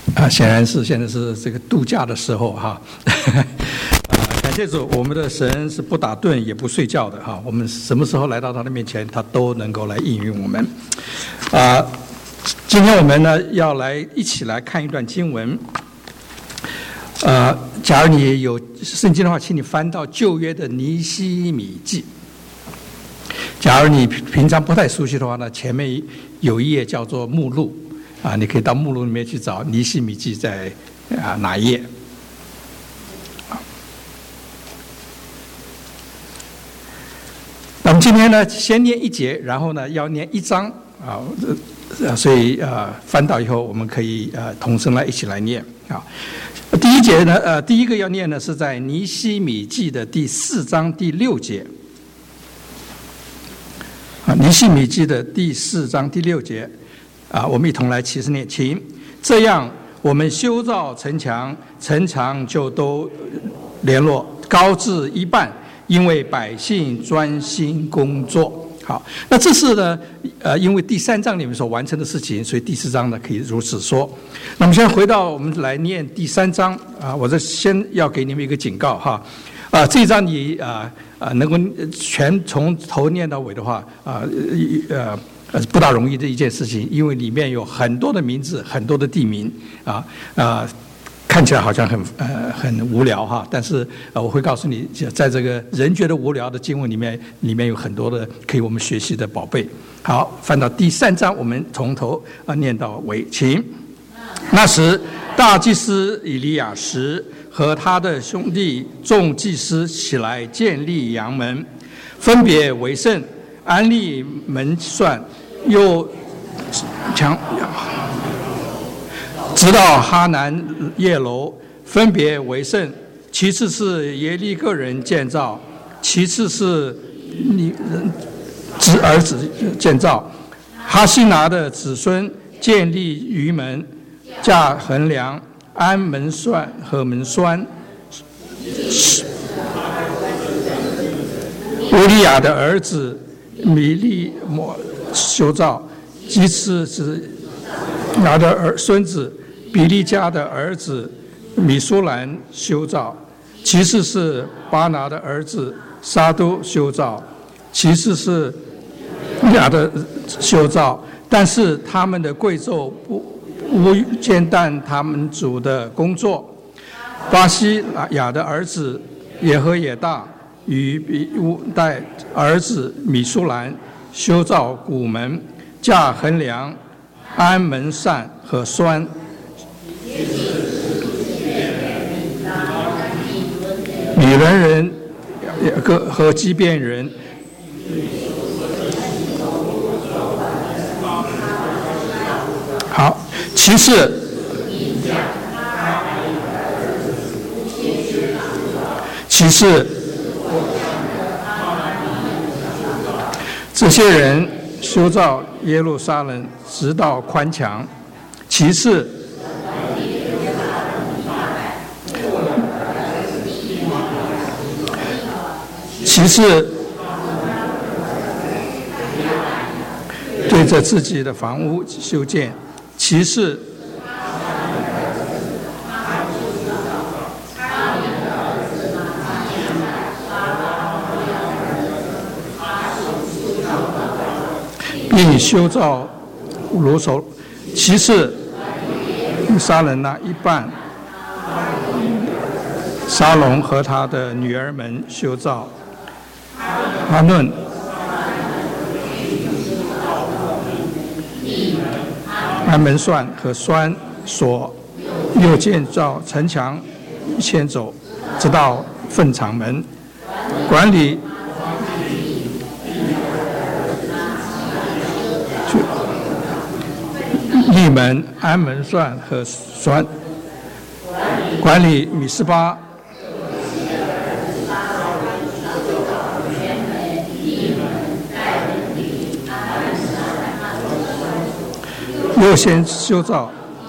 显然是现在是这个度假的时候哈。感谢主，我们的神是不打盹也不睡觉的哈。我们什么时候来到他的面前，他都能够来应允我们。今天我们呢要一起来看一段经文。假如你有圣经的话，请你翻到旧约的尼希米记。假如你平常不太熟悉的话呢，前面有一页叫做目录你可以到目录里面去找尼希米记在哪一页。那么今天呢，先念一节，然后呢要念一章所以翻到以后，我们可以同声一起来念第一节呢，第一个要念的是在尼希米记的第4章第6节。尼希米记的第4章第6节我们一同来齐声念，请。这样，我们修造城墙，城墙就都联络，高至一半，因为百姓专心工作。好，那这是呢，因为第3章里面所完成的事情，所以第4章呢可以如此说。那么现在回到我们来念第3章我这先要给你们一个警告这一章你能够全从头念到尾的话不大容易的一件事情，因为里面有很多的名字，很多的地名看起来好像很无聊但是我会告诉你，在这个人觉得无聊的经文里面有很多的可以我们学习的宝贝。好，翻到第3章，我们从头念到尾，请。那时，大祭司以利亚时和他的兄弟众祭司起来建立羊门，分别为圣，安立门算，又直到哈南叶楼，分别为圣。其次是耶利个人建造，其次是儿子建造。哈西拿的子孙建立鱼门，架横梁，安门栓和门栓。乌利亚的儿子米利摩修造，其次是拿的孙子比利家的儿子米苏兰修造，其次是巴拿的儿子沙都修造，其次是亚的修造。但是他们的贵胄无间断他们主的工作。巴西亚的儿子耶和也大与比乌代儿子米苏兰修造谷门，架横梁，安门扇和栓。米伦人和基遍人好，其次这些人修造耶路撒冷直到宽墙，其次对着自己的房屋修建，其次并修造罗手，其次杀人那一半，沙龙和他的女儿们修造。阿论安门栓和栓锁，又建造城墙1000肘，直到粪场门，管理立门、安门栓和栓，管理米斯巴。又先修造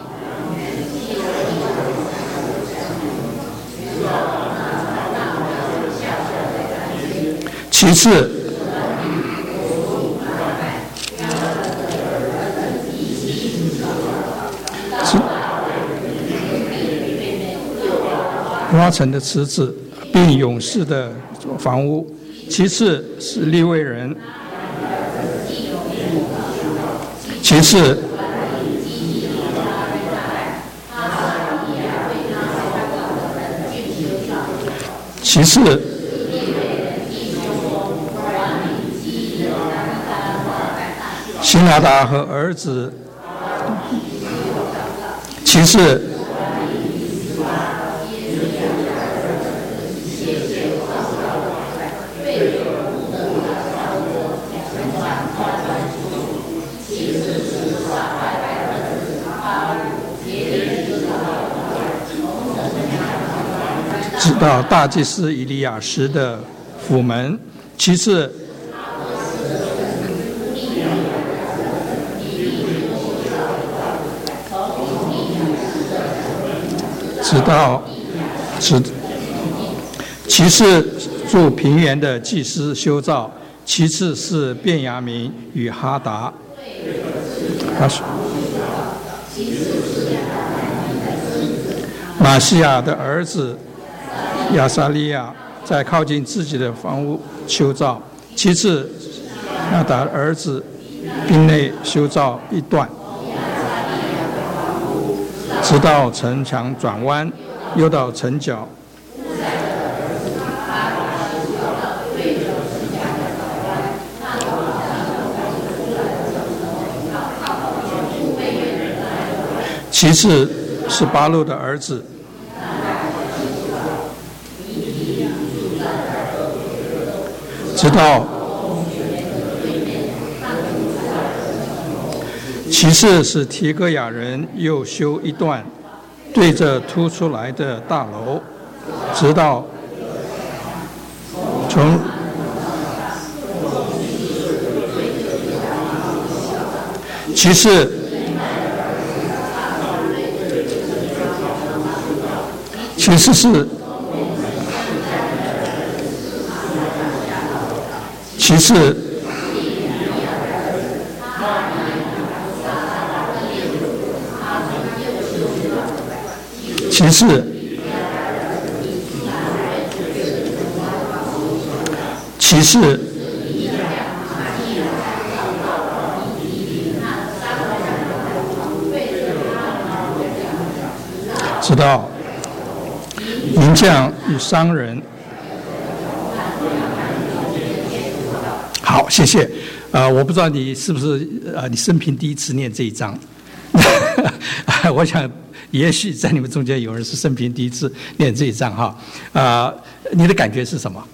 其次花城的池子，并勇士的房屋。其次是利未人，其次希拿达和儿子，其次直到大祭司以利亚时的府门，其次其次住平原的祭司修造，其次是便雅悯与哈达。马西亚的儿子亚撒利亚在靠近自己的房屋修造，其次亚达的儿子并内修造一段，直到城墙转弯，又到城角。其次是巴路的儿子，直到其次是提戈亚人又修一段对着凸出来的大楼，直到从其次直到银匠与商人。好，谢谢。我不知道你是不是你生平第一次念这一章。我想也许在你们中间有人是生平第一次念这一章哈。你的感觉是什么？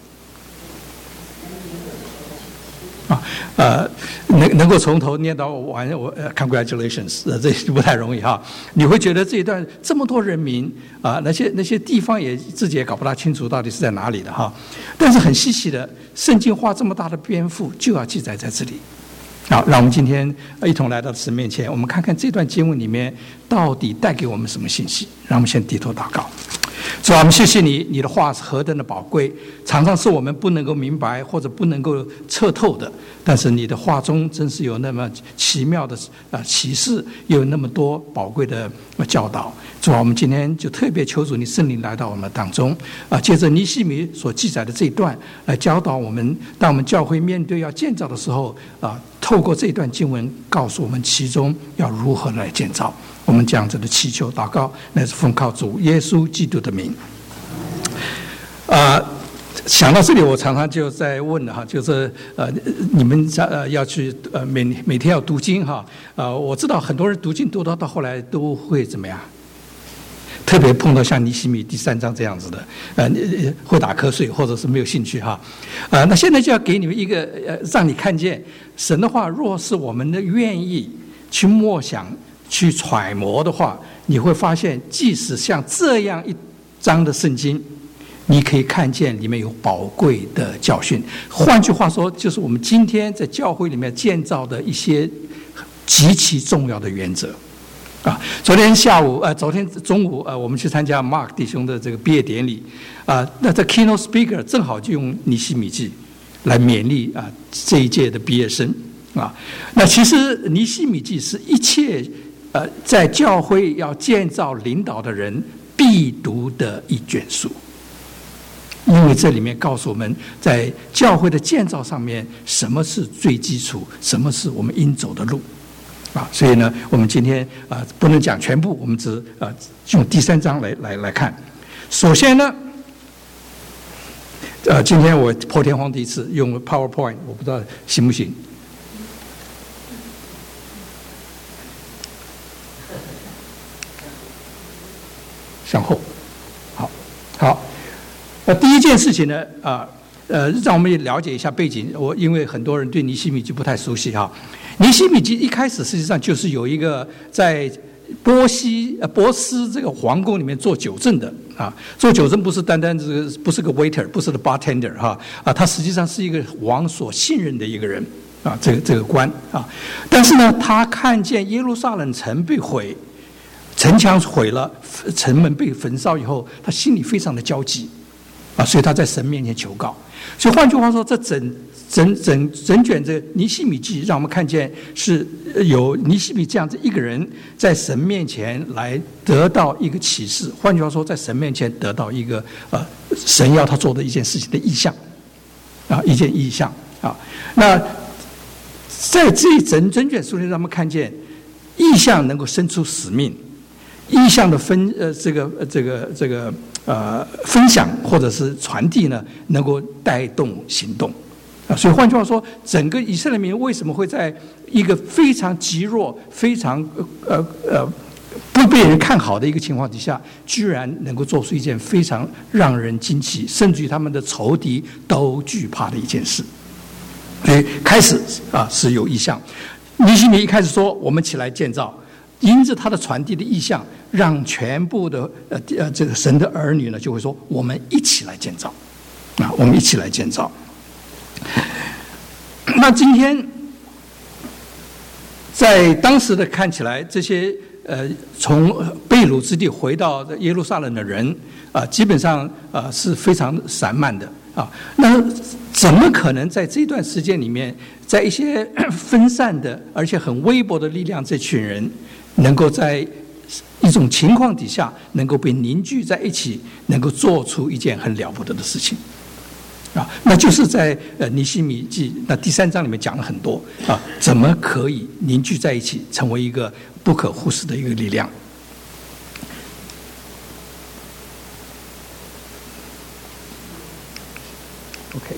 能够从头念到完，congratulations， 这不太容易哈。你会觉得这一段这么多人民那些地方自己也搞不大清楚到底是在哪里的哈。但是很稀奇的，圣经花这么大的篇幅就要记载在这里。好，让我们今天一同来到神面前，我们看看这段经文里面到底带给我们什么信息。让我们先低头祷告。主啊，我们谢谢你，你的话是何等的宝贵，常常是我们不能够明白或者不能够彻透的，但是你的话中真是有那么奇妙的启示，又有那么多宝贵的教导。主啊，我们今天就特别求主你圣灵来到我们当中借着尼希米所记载的这一段来教导我们，当我们教会面对要建造的时候透过这一段经文告诉我们其中要如何来建造。我们这样子的祈求祷告，乃是奉靠主耶稣基督的名。想到这里，我常常就在问了哈，就是你们要去每天要读经哈我知道很多人读经读到后来都会怎么样？特别碰到像尼希米第3章这样子的，会打瞌睡或者是没有兴趣哈，那现在就要给你们一个让你看见神的话，若是我们的愿意去默想、去揣摩的话，你会发现，即使像这样一章的圣经，你可以看见里面有宝贵的教训。换句话说，就是我们今天在教会里面建造的一些极其重要的原则。昨天中午我们去参加 Mark 弟兄的这个毕业典礼那这 keynote speaker 正好就用尼希米记来勉励这一届的毕业生那其实尼希米记是一切在教会要建造领导的人必读的一卷书。因为这里面告诉我们在教会的建造上面，什么是最基础，什么是我们应走的路所以呢，我们今天不能讲全部，我们只用第3章来看。首先呢，今天我破天荒第一次用 PowerPoint， 我不知道行不行。向后，好。第一件事情呢，让我们也了解一下背景。因为很多人对尼希米记不太熟悉尼希米记一开始实际上就是有一个在波斯这个皇宫里面做酒政的做酒政不是单单这个，不是个 waiter， 不是个 bartender 他实际上是一个王所信任的一个人这个官但是呢，他看见耶路撒冷城被毁，城墙毁了，城门被焚烧以后，他心里非常的焦急所以他在神面前求告。所以换句话说，这整卷这尼希米记让我们看见是有尼希米这样子一个人在神面前来得到一个启示。换句话说，在神面前得到一个神要他做的一件事情的意象一件意象那在这一整卷书里，让我们看见意象能够生出使命，意象的分享或者是传递呢，能够带动行动所以换句话说，整个以色列民为什么会在一个非常极弱、非常不被人看好的一个情况底下，居然能够做出一件非常让人惊奇，甚至于他们的仇敌都惧怕的一件事。所以开始是有意象。尼希米一开始说：“我们起来建造。”因着他的传递的意象，让全部的这个神的儿女呢，就会说：“我们一起来建造我们一起来建造。”那今天在当时的看起来，这些从被掳之地回到耶路撒冷的人基本上是非常散漫的那怎么可能在这段时间里面，在一些分散的而且很微薄的力量，这群人能够在一种情况底下能够被凝聚在一起，能够做出一件很了不得的事情那就是在尼希米记那第3章里面讲了很多怎么可以凝聚在一起，成为一个不可忽视的一个力量。OK，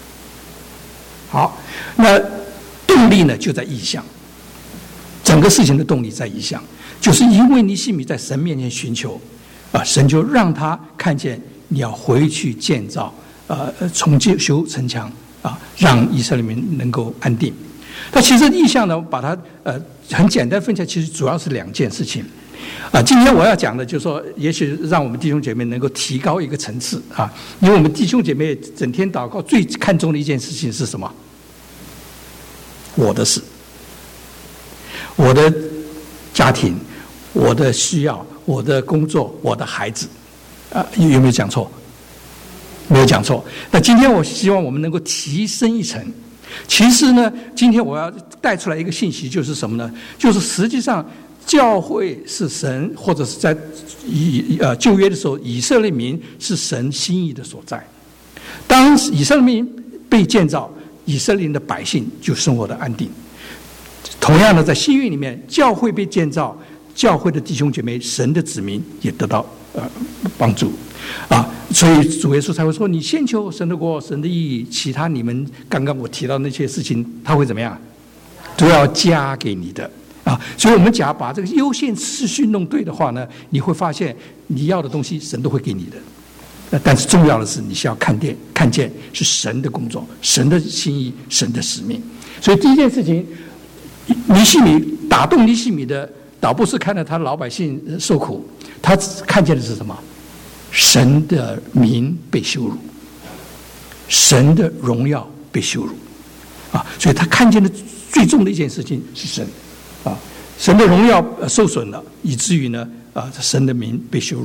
好，那动力呢就在意象，整个事情的动力在意象，就是因为尼希米在神面前寻求神就让他看见你要回去建造重修城墙让以色列民能够安定。那其实意象呢，把它很简单分起来，其实主要是2件事情今天我要讲的就是说，也许让我们弟兄姐妹能够提高一个层次因为我们弟兄姐妹整天祷告最看重的一件事情是什么？我的事，我的家庭，我的需要，我的工作，我的孩子有没有讲错？没有讲错。那今天我希望我们能够提升一层。其实呢，今天我要带出来一个信息，就是什么呢？就是实际上教会是神，或者是在旧约的时候，以色列民是神心意的所在。当以色列民被建造，以色列的百姓就生活的安定。同样的，在新约里面，教会被建造，教会的弟兄姐妹，神的子民也得到帮助所以主耶稣才会说：“你先求神的国、神的义，其他你们刚刚我提到那些事情，他会怎么样？都要加给你的所以我们假如把这个优先次序弄对的话呢，你会发现你要的东西神都会给你的。但是重要的是，你需要看见是神的工作、神的心意、神的使命。所以第一件事情，尼希米打动尼希米的，倒不是看到他老百姓受苦，他看见的是什么？神的名被羞辱，神的荣耀被羞辱所以他看见的最重的一件事情是神神的荣耀受损了，以至于呢神的名被羞辱，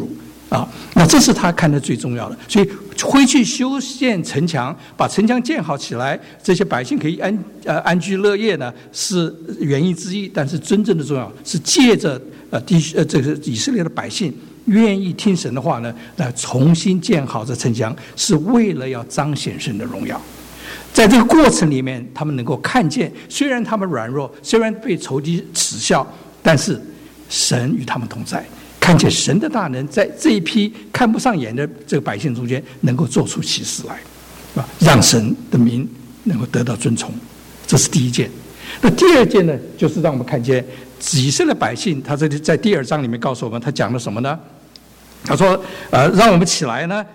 那这是他看的最重要的。所以回去修建城墙，把城墙建好起来，这些百姓可以安居乐业呢，是原因之一。但是真正的重要是借着这个以色列的百姓愿意听神的话呢，来重新建好这城墙，是为了要彰显神的荣耀。在这个过程里面，他们能够看见，虽然他们软弱，虽然被仇敌耻笑，但是神与他们同在，看见神的大能在这一批看不上眼的这个百姓中间能够做出奇事来，让神的名能够得到尊崇。这是第一件。那第二件呢，就是让我们看见以色列百姓，他这里在第2章里面告诉我们，他讲了什么呢？他说让我们起来呢，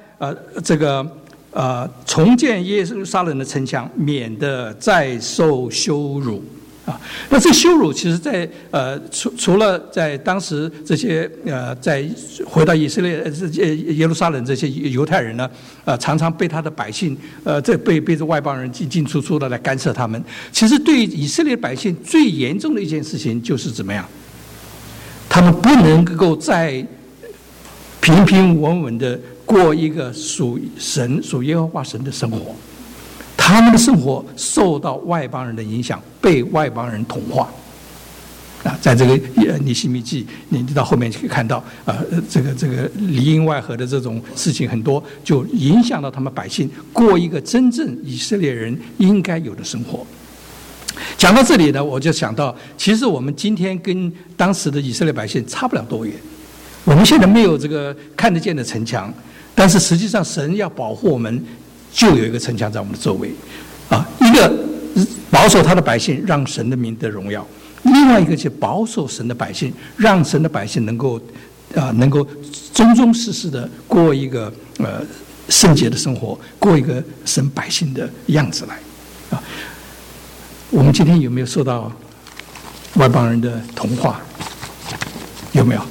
重建耶路撒冷的城墙，免得再受羞辱。那这羞辱其实在除了在当时这些在回到以色列耶路撒冷这些犹太人呢，常常被他的百姓这被这外邦人进出的来干涉他们。其实对以色列百姓最严重的一件事情就是怎么样？他们不能够再平平稳稳的过一个属耶和华神的生活。他们的生活受到外邦人的影响，被外邦人同化。在这个尼希米记，你到后面可以看到，这个里应外合的这种事情很多，就影响到他们百姓过一个真正以色列人应该有的生活。讲到这里呢，我就想到，其实我们今天跟当时的以色列百姓差不了多远。我们现在没有这个看得见的城墙，但是实际上神要保护我们，就有一个城墙在我们的周围，一个保守他的百姓，让神的名得荣耀；另外一个是保守神的百姓，让神的百姓能够忠忠实实的过一个圣洁的生活，过一个神百姓的样子来。我们今天有没有受到外邦人的同化？有没有？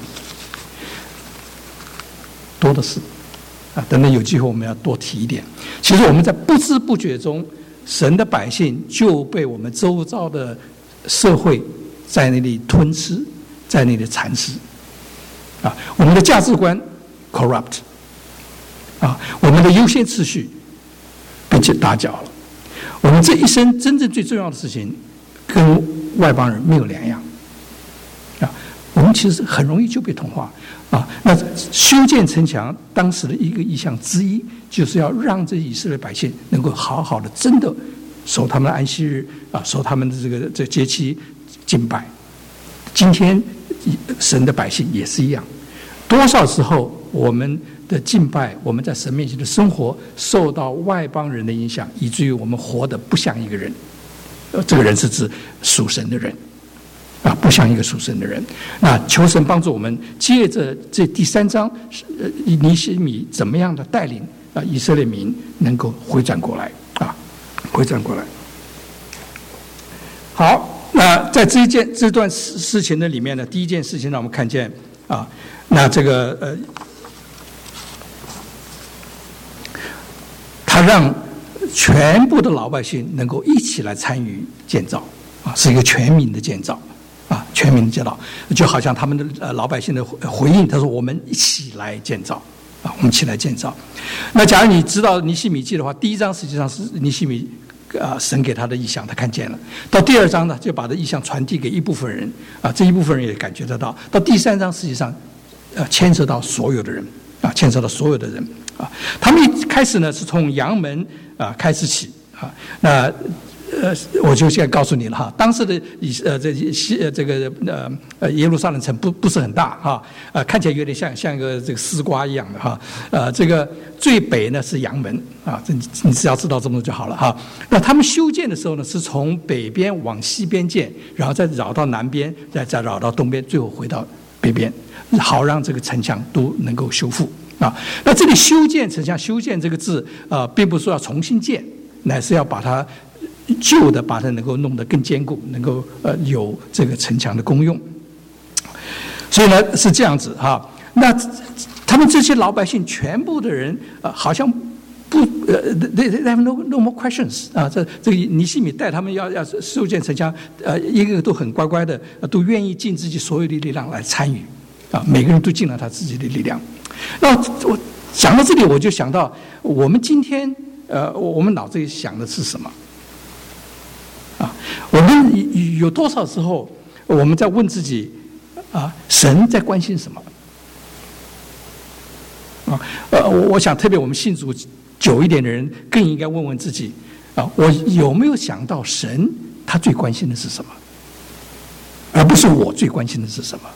多的是。等等有机会我们要多提一点。其实我们在不知不觉中，神的百姓就被我们周遭的社会在那里吞吃，在那里蚕食。我们的价值观 corrupt， 我们的优先次序被打搅了。我们这一生真正最重要的事情，跟外邦人没有两样。我们其实很容易就被同化。那修建城墙当时的一个意向之一，就是要让这以色列百姓能够好好的真的守他们的安息日，守他们的这节期敬拜。今天神的百姓也是一样，多少时候我们的敬拜，我们在神面前的生活受到外邦人的影响，以至于我们活得不像一个人。这个人是指属神的人。不像一个属神的人。那求神帮助我们，借着这第3章，尼希米怎么样的带领以色列民能够回转过来回转过来。好，那在这段事情的里面呢，第一件事情让我们看见那这个他让全部的老百姓能够一起来参与建造是一个全民的建造。全民的建造，就好像他们的老百姓的回应，他说：“我们一起来建造我们一起来建造。”那假如你知道尼希米记的话，第1章实际上是尼希米神给他的意象，他看见了。到第2章呢，就把这意象传递给一部分人这一部分人也感觉得到。到第3章，实际上牵涉到所有的人牵涉到所有的人他们一开始呢是从阳门开始起那。我就现在告诉你了哈，当时的耶路撒冷城不是很大看起来有点像一个这个丝瓜一样的这个最北呢是阳门你只要知道这么多就好了那他们修建的时候呢，是从北边往西边建，然后再绕到南边，再绕到东边，最后回到北边，好让这个城墙都能够修复那这里修建城墙，修建这个字并不是说要重新建，乃是要把它旧的把它能够弄得更坚固，能够有这个城墙的功用。所以呢是这样子那他们这些老百姓全部的人好像不they have no more questions 这个尼希米带他们要修建城墙一个个都很乖乖的，都愿意尽自己所有的力量来参与每个人都尽了他自己的力量。那我讲到这里，我就想到我们今天我们脑子里想的是什么？我们有多少时候我们在问自己神在关心什么？我想特别我们信主久一点的人更应该问问自己我有没有想到神他最关心的是什么，而不是我最关心的是什么？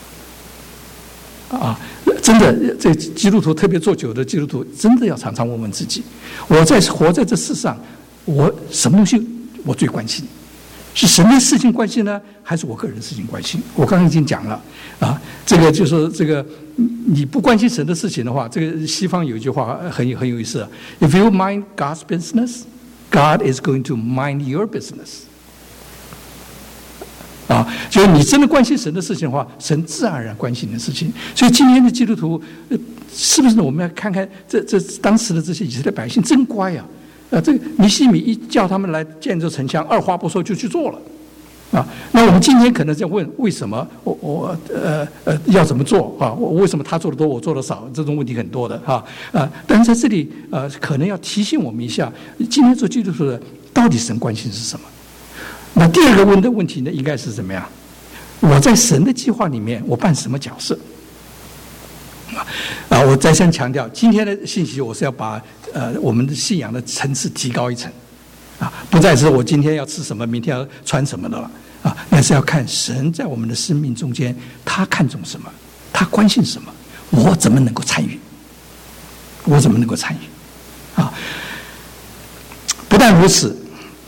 真的，这基督徒特别做久的基督徒，真的要常常问问自己：我活在这世上，我什么东西我最关心？是神的事情关心呢，还是我个人的事情关心？我刚刚已经讲了这个就是这个，你不关心神的事情的话，这个西方有一句话很有意思 ：If you mind God's business, God is going to mind your business。就是你真的关心神的事情的话，神自然而然关心你的事情。所以今天的基督徒，是不是我们要看看这当时的这些以色列百姓真乖呀？这个尼希米一叫他们来建这城墙，二话不说就去做了。那我们今天可能在问为什么我要怎么做我为什么他做的多我做的少？这种问题很多的但是在这里可能要提醒我们一下，今天做基督徒的到底神关心是什么？那第二个问的问题呢，应该是怎么样？我在神的计划里面，我扮什么角色？我再三强调，今天的信息我是要把我们的信仰的层次提高一层不再是我今天要吃什么，明天要穿什么的了那是要看神在我们的生命中间，他看重什么，他关心什么，我怎么能够参与？我怎么能够参与？不但如此。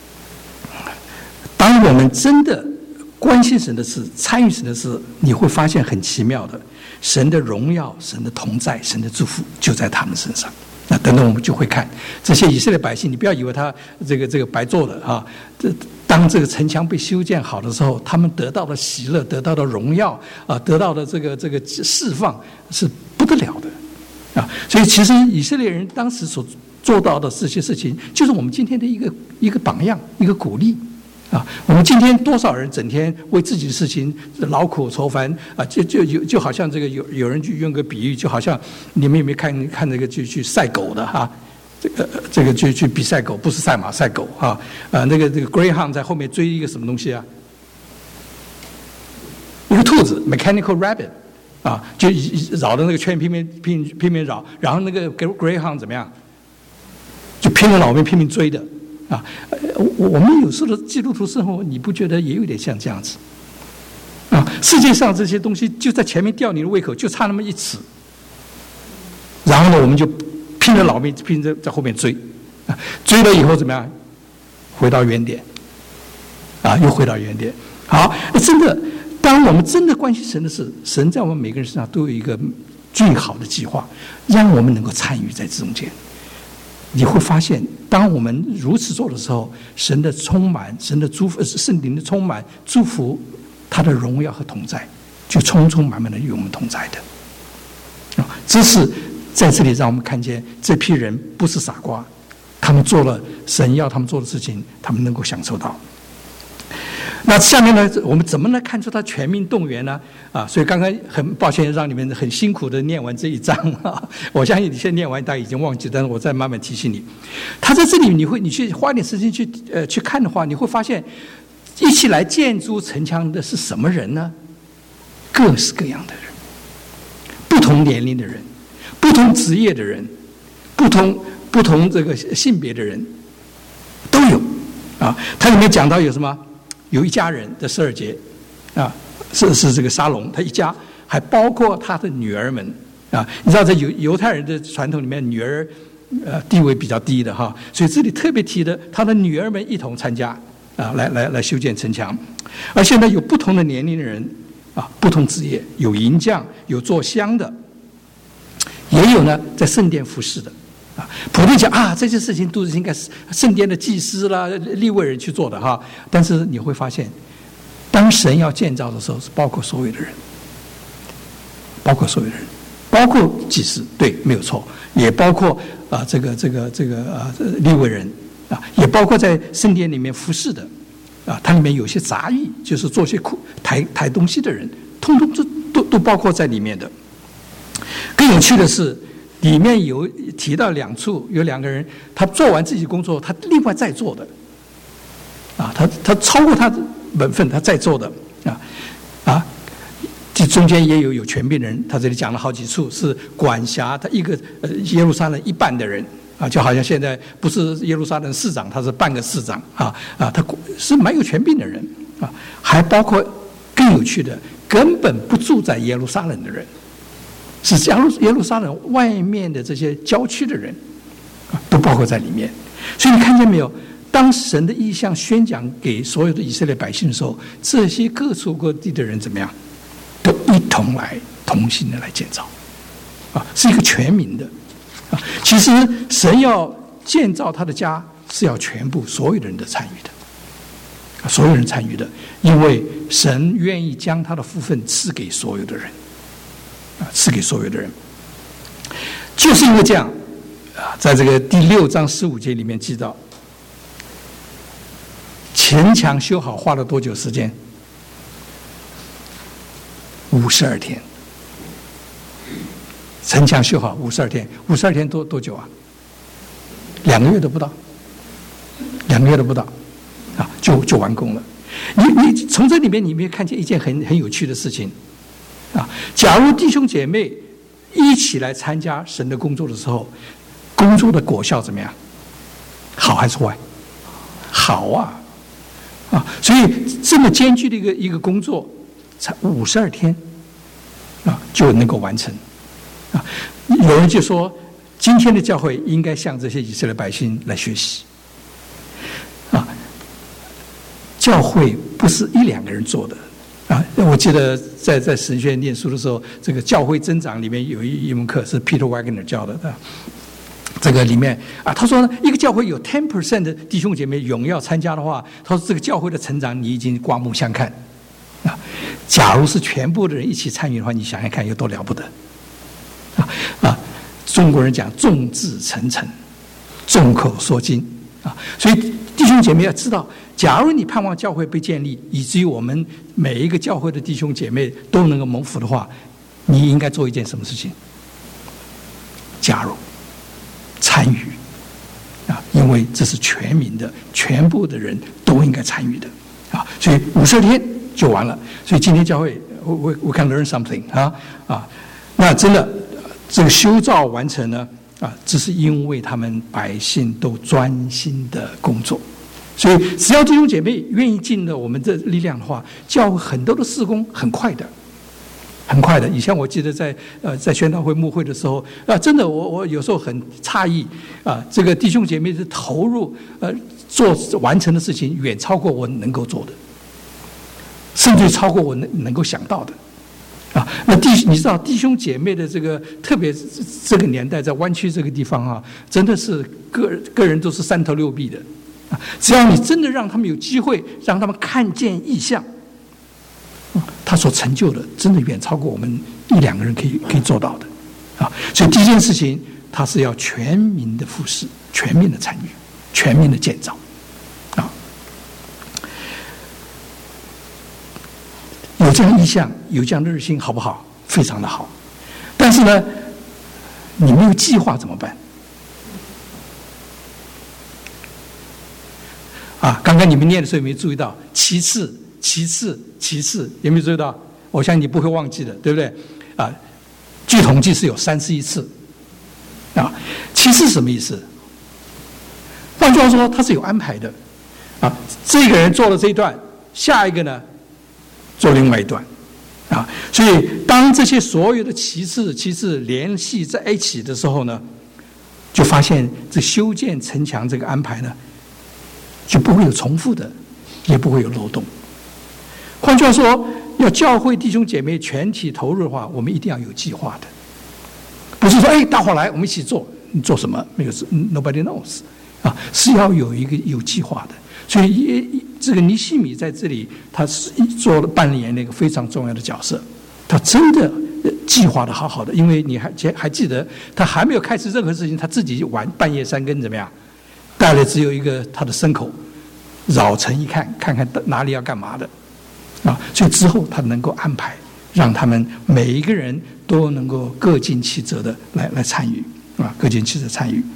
当我们真的关心神的事，参与神的事，你会发现很奇妙的，神的荣耀、神的同在、神的祝福就在他们身上。那等等我们就会看这些以色列百姓，你不要以为他这个白做的当这个城墙被修建好的时候，他们得到的喜乐、得到的荣耀得到的这个释放是不得了的所以其实以色列人当时所做到的这些事情，就是我们今天的一个榜样，一个鼓励。我们今天多少人整天为自己的事情劳苦愁烦就好像这个有人去用个比喻，就好像你们有没有看那个去赛狗的这个去比赛狗，不是赛马赛狗那个greyhound 在后面追一个什么东西一个兔子 mechanical rabbit 就绕着那个圈拼命绕，然后那个 greyhound 怎么样，就拼了老命拼命追的。我们有时候的基督徒生活，你不觉得也有点像这样子？世界上这些东西就在前面吊你的胃口，就差那么一尺，然后呢，我们就拼了老命，拼着在后面追，追了以后怎么样？回到原点，又回到原点。好，真的，当我们真的关心神的事，神在我们每个人身上都有一个最好的计划，让我们能够参与在这中间。你会发现，当我们如此做的时候，神的充满，神的圣灵的充满祝福，他的荣耀和同在，就充满的与我们同在的。这是在这里让我们看见，这批人不是傻瓜，他们做了神要他们做的事情，他们能够享受到。那下面呢，我们怎么来看出他全民动员呢？所以刚刚很抱歉让你们很辛苦的念完这一章我相信你现在念完大家已经忘记，但是我再慢慢提醒你。他在这里你去花点时间去看的话，你会发现一起来建筑城墙的是什么人呢？各式各样的人，不同年龄的人，不同职业的人，不同这个性别的人都有它里面讲到有什么？有一家人的12节是这个沙龙，他一家还包括他的女儿们你知道在犹太人的传统里面，女儿地位比较低的所以这里特别提的他的女儿们一同参加来修建城墙。而现在有不同的年龄的人不同职业，有银匠，有做香的，也有呢在圣殿服侍的普遍讲这些事情都是应该是圣殿的祭司啦、利未人去做的但是你会发现，当神要建造的时候，是包括所有的人，包括所有的人，包括祭司，对，没有错，也包括这个利未人也包括在圣殿里面服侍的它里面有些杂役，就是做些抬东西的人，通通都包括在里面的。更有趣的是，里面有提到2处，有2个人，他做完自己工作，他另外再做的，他超过他的本分，他再做的，这中间也有权柄的人，他这里讲了好几处，是管辖他一个耶路撒冷一半的人。就好像现在不是耶路撒冷市长，他是半个市长他是蛮有权柄的人还包括更有趣的，根本不住在耶路撒冷的人，是耶路撒冷外面的这些郊区的人都包括在里面。所以你看见没有？当神的意象宣讲给所有的以色列百姓的时候，这些各处各地的人怎么样，都一同来同心的来建造是一个全民的。其实神要建造他的家是要全部所有的人的参与的，所有人参与的，因为神愿意将他的福分赐给所有的人赐给所有的人。就是因为这样在这个第6章15节里面记到，城墙修好花了多久时间？52天。城墙修好52天，52天多久啊？2个月都不到，2个月都不到就完工了。你从这里面你没看见一件很有趣的事情假如弟兄姐妹一起来参加神的工作的时候，工作的果效怎么样？好还是坏？好所以这么艰巨的一个工作，才52天就能够完成。有人就说，今天的教会应该向这些以色列百姓来学习教会不是1-2个人做的我记得在神学院念书的时候，这个教会增长里面有一门课是 Peter Wagner 教的这个里面他说呢，一个教会有 10% 的弟兄姐妹踊跃参加的话，他说这个教会的成长你已经刮目相看假如是全部的人一起参与的话，你想想看有多了不得中国人讲众志成城，众口铄金所以弟兄姐妹要知道，假如你盼望教会被建立，以至于我们每一个教会的弟兄姐妹都能够蒙福的话，你应该做一件什么事情？加入参与因为这是全民的，全部的人都应该参与的所以52天就完了。所以今天教会we can learn something 那真的这个修造完成呢这是因为他们百姓都专心的工作。所以只要弟兄姐妹愿意尽了我们的力量的话，教会很多的事工很快的。以前我记得在宣道会牧会的时候真的我有时候很诧异这个弟兄姐妹的投入做完成的事情远超过我能够做的，甚至超过我能够想到的那你知道弟兄姐妹的这个，特别这个年代在湾区这个地方真的是个人都是3头6臂的只要你真的让他们有机会，让他们看见异象他所成就的真的远超过我们1-2个人可以做到的所以第一件事情，他是要全民的服事，全民的参与，全民的建造有这样意向，有这样的热心，好不好？非常的好。但是呢，你没有计划怎么办？刚刚你们念的时候有没有注意到？其次，有没有注意到？我相信你不会忘记的，对不对？据统计是有31次。其次什么意思？换句话说，他是有安排的。这个人做了这一段，下一个呢？做另外一段所以当这些所有的其次联系在一起的时候呢，就发现这修建城墙这个安排呢，就不会有重复的，也不会有漏洞。换句话说，要教会弟兄姐妹全体投入的话，我们一定要有计划的，不是说大伙来我们一起做，你做什么没有 nobody knows 是要有一个有计划的。所以这个尼希米在这里，他是扮演那个非常重要的角色，他真的计划的好好的。因为你还记得，他还没有开始任何事情，他自己半夜3更怎么样，带了只有一个他的牲口，绕城一看，看看哪里要干嘛的所以之后他能够安排， 让他们每一个人都能够各尽其责的来参与啊，各尽其责参与。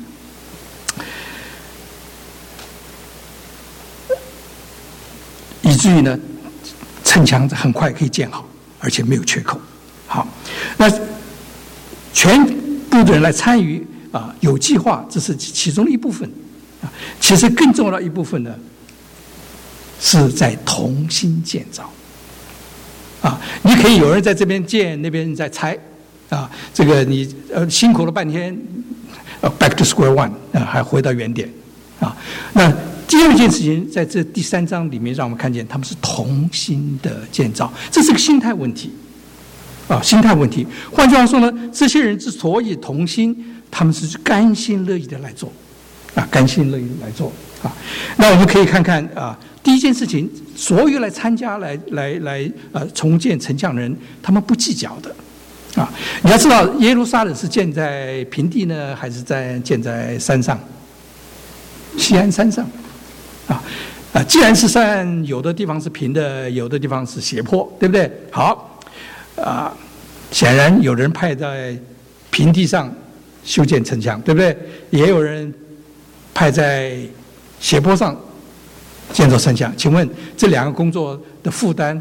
以至于呢，城墙很快可以建好，而且没有缺口。好，那全部的人来参与啊，有计划，这是其中的一部分啊。其实更重要的一部分呢，是在同心建造啊。你可以有人在这边建，那边在拆啊。这个你辛苦了半天，back to square one 啊，还回到原点啊。那第二件事情，在这第3章里面，让我们看见他们是同心的建造，这是个心态问题啊，心态问题。换句话说呢，这些人之所以同心，他们是甘心乐意的来做啊，甘心乐意的来做啊。那我们可以看看啊，第一件事情，所有来参加来重建城墙的人，他们不计较的啊。你要知道，耶路撒冷是建在平地呢，还是建在山上？锡安山上。既然是山，有的地方是平的，有的地方是斜坡，对不对？好，显然有人派在平地上修建城墙，对不对？也有人派在斜坡上建造城墙。请问这2个工作的负担，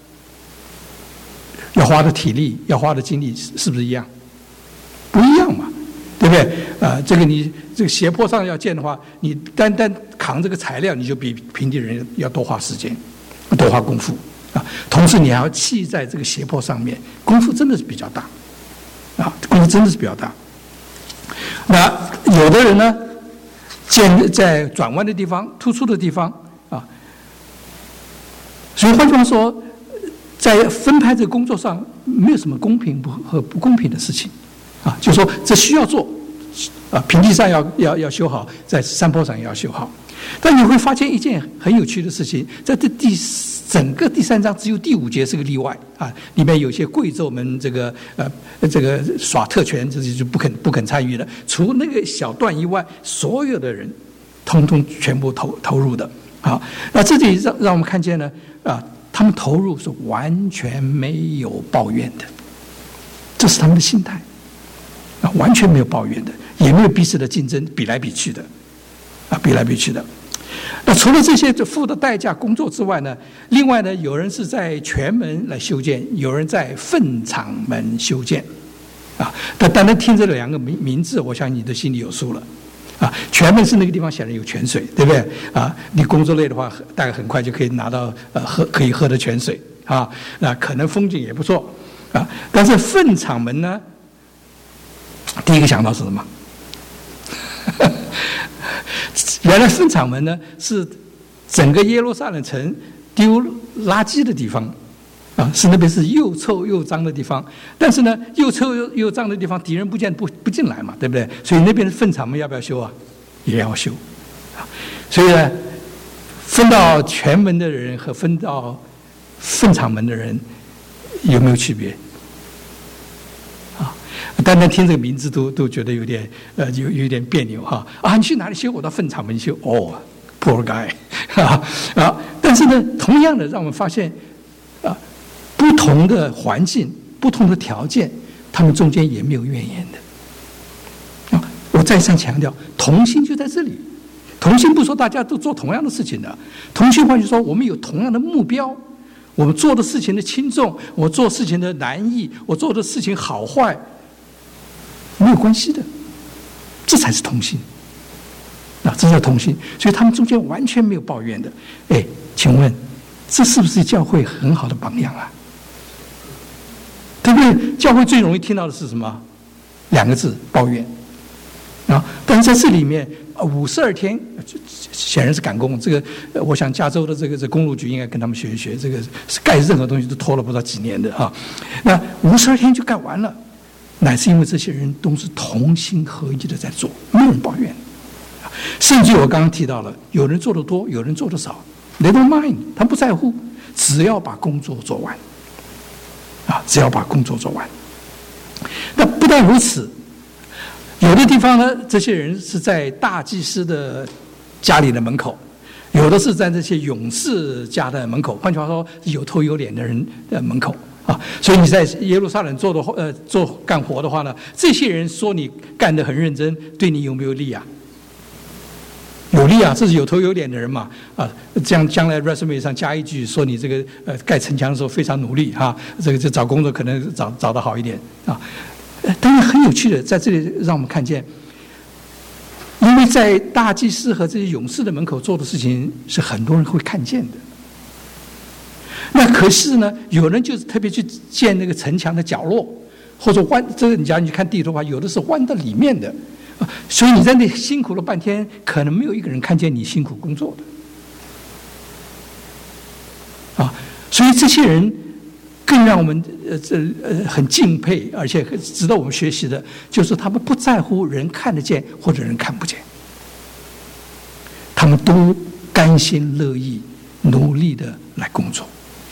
要花的体力、要花的精力，是不是一样？不一样嘛，对不对？这个你这个斜坡上要建的话，你单扛这个材料，你就比平地人要多花时间，多花功夫啊。同时，你还要砌在这个斜坡上面，功夫真的是比较大啊，功夫真的是比较大。那有的人呢，建在转弯的地方、突出的地方啊，所以换句话说，在分派这个工作上，没有什么公平和不公平的事情啊，就是说这需要做。平地上要修好，在山坡上也要修好。但你会发现一件很有趣的事情，在整个第3章只有第5节是个例外啊，里面有些贵胄们这个耍特权，这就不肯参与了。除那个小段以外，所有的人通通全部投入的。好，那这里让我们看见呢他们投入是完全没有抱怨的，这是他们的心态。完全没有抱怨的，也没有彼此的竞争，比来比去的，比来比去的。那除了这些付的代价工作之外呢，另外呢，有人是在全门来修建，有人在粪场门修建，但单单听这2个名字，我相信你的心里有数了。全门是那个地方显然有泉水，对不对？你工作累的话，大概很快就可以拿到可以喝的泉水那可能风景也不错但是粪场门呢？第一个想到是什么？原来粪场门呢是整个耶路撒冷城丢垃圾的地方是那边是又臭又脏的地方。但是呢，又臭又脏的地方，敌人不进来嘛，对不对？所以那边的粪场门要不要修啊？也要修所以呢，分到全门的人和分到粪场门的人有没有区别？单单听这个名字都觉得有点有点别扭你去哪里修？我到粪场门修。poor guy 但是呢，同样的让我们发现不同的环境、不同的条件，他们中间也没有怨言的我再三强调，同心就在这里。同心不说大家都做同样的事情的，同心换句说，我们有同样的目标，我们做的事情的轻重，我做事情的难易，我做的事情好坏。没有关系的，这才是同心这是同心。所以他们中间完全没有抱怨的。请问这是不是教会很好的榜样对不对？教会最容易听到的是什么？2个字：抱怨但是在这里面52天显然是赶工。这个我想加州的这个公路局应该跟他们学一学，这个是盖任何东西都拖了不知道几年的那52天就盖完了，乃是因为这些人都是同心合一的在做，没有人抱怨。甚至我刚刚提到了，有人做得多，有人做得少 ，they don't mind， 他不在乎，只要把工作做完只要把工作做完。那不但如此，有的地方呢，这些人是在大祭司的家里的门口，有的是在这些勇士家的门口，换句话说，有头有脸的人的门口啊，所以你在耶路撒冷做干活的话呢，这些人说你干得很认真，对你有没有利啊？有利啊，这是有头有脸的人嘛啊，这样将来 resume 上加一句说你这个盖城墙的时候非常努力哈，这个找工作可能找得好一点啊。但是很有趣的，在这里让我们看见，因为在大祭司和这些勇士的门口做的事情是很多人会看见的。那可是呢，有人就是特别去建那个城墙的角落，或者弯，这个你假如你看地图的话，有的是弯到里面的，所以你在那辛苦了半天，可能没有一个人看见你辛苦工作的，啊，所以这些人更让我们很敬佩，而且值得我们学习的，就是他们不在乎人看得见或者人看不见，他们都甘心乐意、努力的来工作。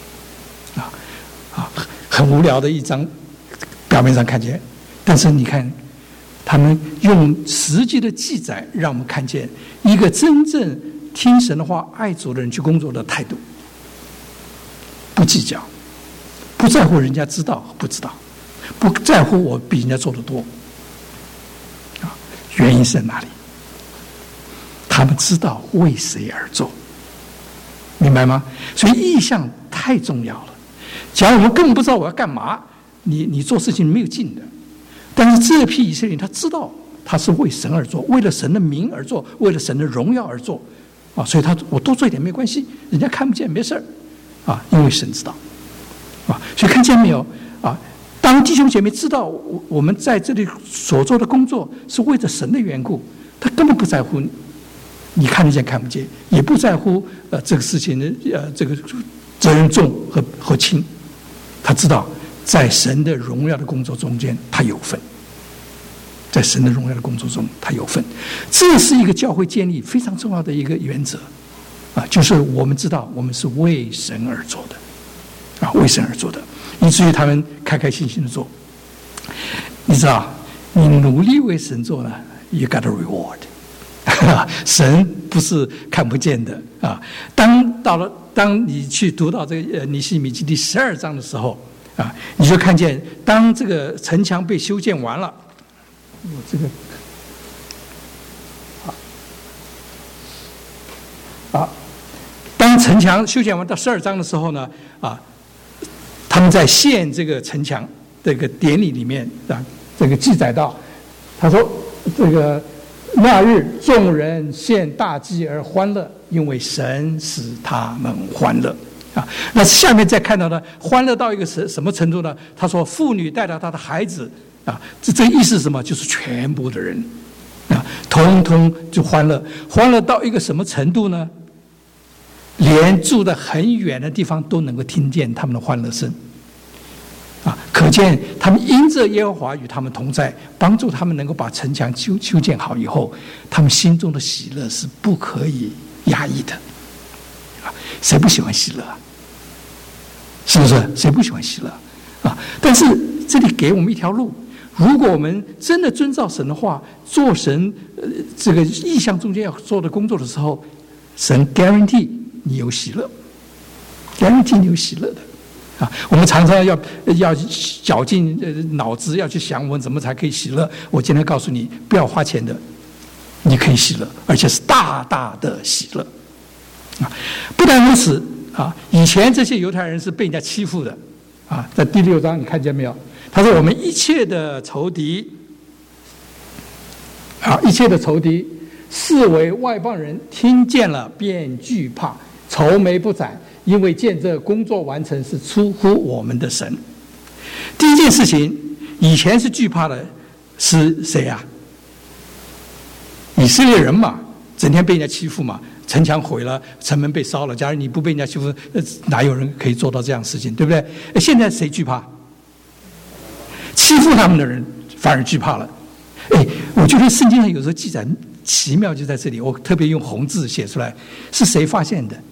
很无聊的一张，表面上看见，但是你看，他们用实际的记载，让我们看见一个真正听神的话、爱主的人去工作的态度，不计较，不在乎人家知道和不知道，不在乎我比人家做得多，啊，原因是在哪里？他们知道为谁而做，明白吗？所以意向太重要了。假如我们根本不知道我要干嘛，你做事情没有劲的。但是这批以色列人他知道他是为神而做，为了神的名而做，为了神的荣耀而做，啊，所以我多做一点没关系，人家看不见没事儿，啊，因为神知道，啊，所以看见没有啊？当弟兄姐妹知道我们在这里所做的工作是为着神的缘故，他根本不在乎你看得见看不见，也不在乎这个事情的这个责任重和轻。他知道在神的荣耀的工作中间他有份，在神的荣耀的工作中他有份，这是一个教会建立非常重要的一个原则啊，就是我们知道我们是为神而做的啊，为神而做的，以至于他们开开心心的做。你知道你努力为神做呢， you got a reward 神不是看不见的啊。当你去读到这个尼希米记第12章的时候啊，你就看见当这个城墙被修建完了，这个当城墙修建完到12章的时候呢，啊，他们在献这个城墙这个典礼里面啊，这个记载到，他说这个那日众人献大祭而欢乐，因为神使他们欢乐啊。那下面再看到呢，欢乐到一个什么程度呢？他说妇女带着她的孩子啊，这意思是什么？就是全部的人啊，统统就欢乐，欢乐到一个什么程度呢？连住得很远的地方都能够听见他们的欢乐声啊，可见他们因着耶和华与他们同在，帮助他们能够把城墙修建好以后，他们心中的喜乐是不可以压抑的啊！谁不喜欢喜乐啊？是不是？谁不喜欢喜乐啊？但是这里给我们一条路，如果我们真的遵照神的话，做神这个意象中间要做的工作的时候，神 guarantee 你有喜乐 ，guarantee 你有喜乐的。啊，我们常常要绞尽脑汁要去想我们怎么才可以喜乐。我今天告诉你，不要花钱的，你可以喜乐，而且是大大的喜乐。啊，不但如此啊，以前这些犹太人是被人家欺负的啊，在第6章你看见没有？他说我们一切的仇敌啊，一切的仇敌视为外邦人，听见了便惧怕，愁眉不展。因为见这工作完成是出乎我们的神。第一件事情，以前是惧怕的是谁啊？以色列人嘛，整天被人家欺负嘛，城墙毁了，城门被烧了。假如你不被人家欺负，哪有人可以做到这样的事情，对不对？现在谁惧怕？欺负他们的人反而惧怕了。我觉得圣经上有时候记载奇妙就在这里，我特别用红字写出来，是谁发现的？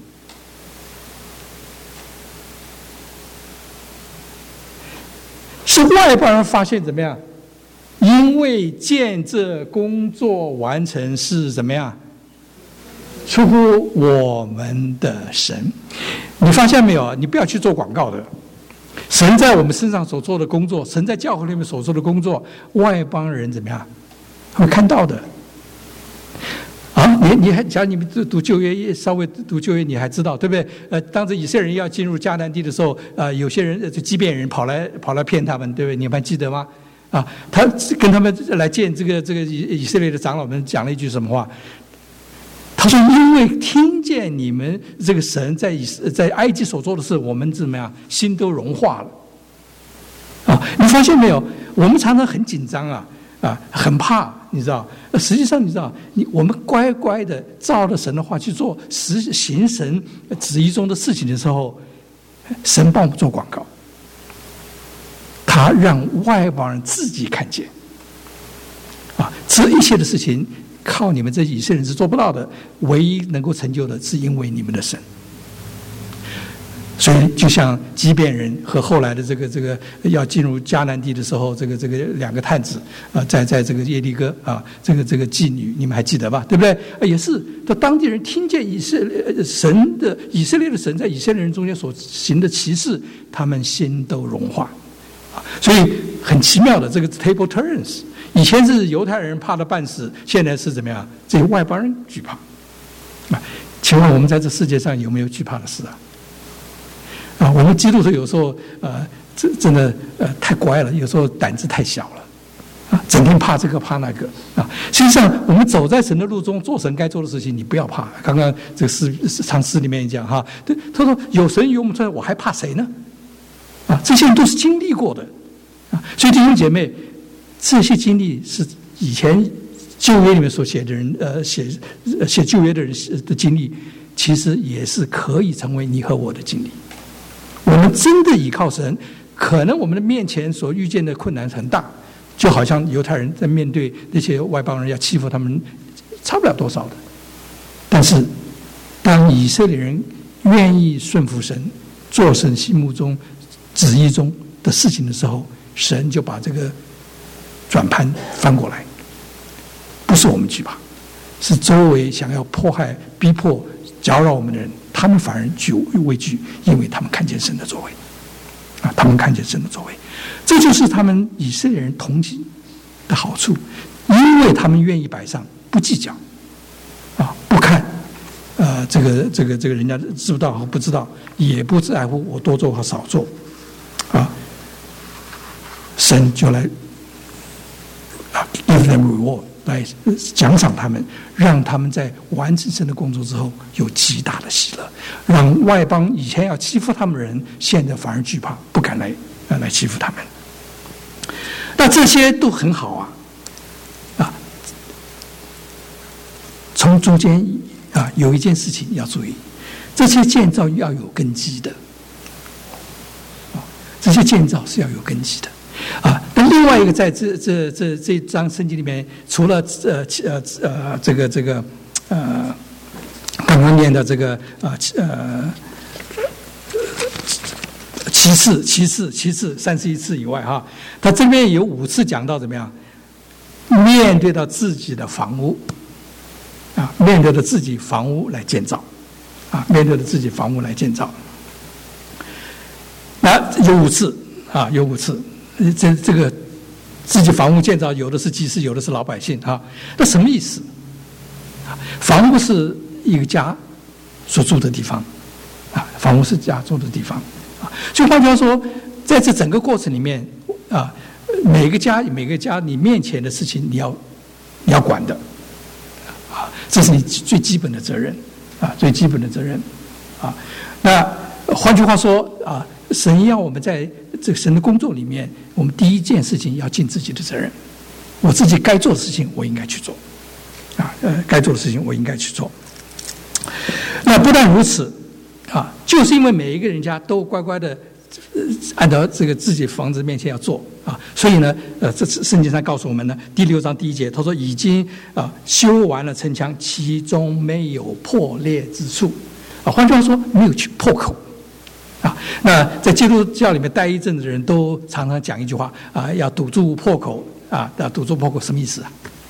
是外邦人发现怎么样？因为见这工作完成是怎么样？出乎我们的神。你发现没有？你不要去做广告的。 神在我们身上所做的工作，神在教会里面所做的工作，外邦人怎么样？会看到的。你还假如你们读旧约，稍微读旧约，你还知道对不对？当着以色列人要进入迦南地的时候，有些人就畸变人跑来骗他们，对不对？你们还记得吗？他跟他们来见这个以色列的长老们，讲了一句什么话？他说：“因为听见你们这个神在埃及所做的事，我们怎么样，心都融化了。”你发现没有？我们常常很紧张很怕，你知道？实际上，你知道，我们乖乖的照着神的话去做，行神旨意中的事情的时候，神帮我们做广告，他让外邦人自己看见。这一切的事情，靠你们这以色列人是做不到的，唯一能够成就的是因为你们的神。所以，就像畸变人和后来的这个要进入迦南地的时候，这个两个探子在这个耶利哥这个妓女，你们还记得吧？对不对？也是，当地人听见以色列的神在以色列人中间所行的奇事，他们心都融化。所以很奇妙的，这个 table turns， 以前是犹太人怕得半死，现在是怎么样？这些外邦人惧怕。请问我们在这世界上有没有惧怕的事？我们基督徒有时候真的太乖了，有时候胆子太小了整天怕这个怕那个实际上，我们走在神的路中，做神该做的事情，你不要怕。刚刚这个唱诗里面讲对，他说有神与我们同在，我还怕谁呢？这些人都是经历过的所以弟兄姐妹，这些经历是以前旧约里面所写的人写旧约的人的经历，其实也是可以成为你和我的经历。我们真的倚靠神，可能我们的面前所遇见的困难很大，就好像犹太人在面对那些外邦人要欺负他们，差不了多少的。但是，当以色列人愿意顺服神，做神心目中旨意中的事情的时候，神就把这个转盘翻过来，不是我们惧怕，是周围想要迫害、逼迫、搅扰我们的人，他们反而畏惧，因为他们看见神的作为他们看见神的作为，这就是他们以色列人同情的好处，因为他们愿意摆上，不计较不看这个人家知道和不知道，也不在乎我多做和少做神就来give them reward， 来奖赏他们，让他们在完成神的工作之后有极大的喜乐，让外邦以前要欺负他们的人，现在反而惧怕，不敢来欺负他们。那这些都很好从中间有一件事情要注意，这些建造要有根基的这些建造是要有根基的但另外一个，在这章圣经里面，除了刚刚念的这个七次31次以外他这边有5次讲到怎么样面对到自己的房屋面对着自己房屋来建造面对着自己房屋来建造。那有5次有5次。这个自己房屋建造，有的是祭司，有的是老百姓那什么意思？房屋是一个家所住的地方房屋是家住的地方所以换句话说，在这整个过程里面每个家你面前的事情你要管的这是你最基本的责任最基本的责任那换句话说神要我们在这个神的工作里面，我们第一件事情要尽自己的责任，我自己该做的事情我应该去做该做的事情我应该去做。那不但如此就是因为每一个人家都乖乖的按照这个自己房子面前要做所以呢这圣经上告诉我们呢，第6章第1节他说已经修完了城墙，其中没有破裂之处换句话说没有去破口那在基督教里面待一阵子的人都常常讲一句话要堵住破口要堵住破口什么意思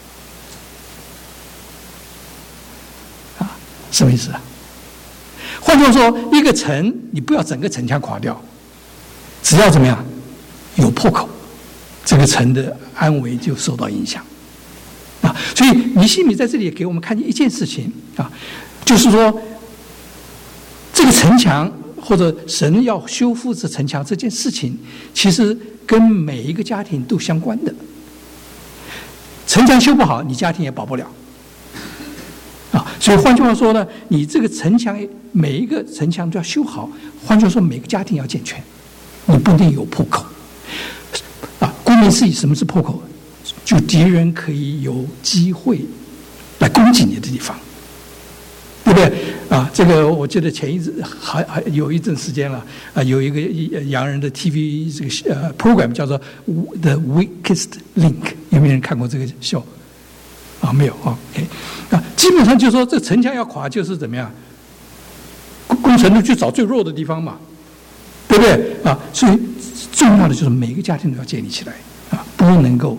什么意思换句话说，一个城你不要整个城墙垮掉， 只要怎么样有破口，这个城的安危就受到影响啊。所以尼希米在这里给我们看见一件事情啊，就是说这个城墙或者神要修复这城墙这件事情，其实跟每一个家庭都相关的。城墙修不好，你家庭也保不了啊。所以换句话说呢，你这个城墙每一个城墙都要修好。换句话说，每个家庭要健全，你不一定有破口啊。顾名思义，什么是破口？就敌人可以有机会来攻击你的地方，对不对啊？这个我记得前一阵还有一阵时间了啊，有一个洋人的 TV 这个program 叫做 The Weakest Link， 有没有人看过这个秀？啊，没有啊。OK， 啊，基本上就是说这城墙要垮，就是怎么样？攻城都去找最弱的地方嘛，对不对啊？所以重要的就是每个家庭都要建立起来啊，不能够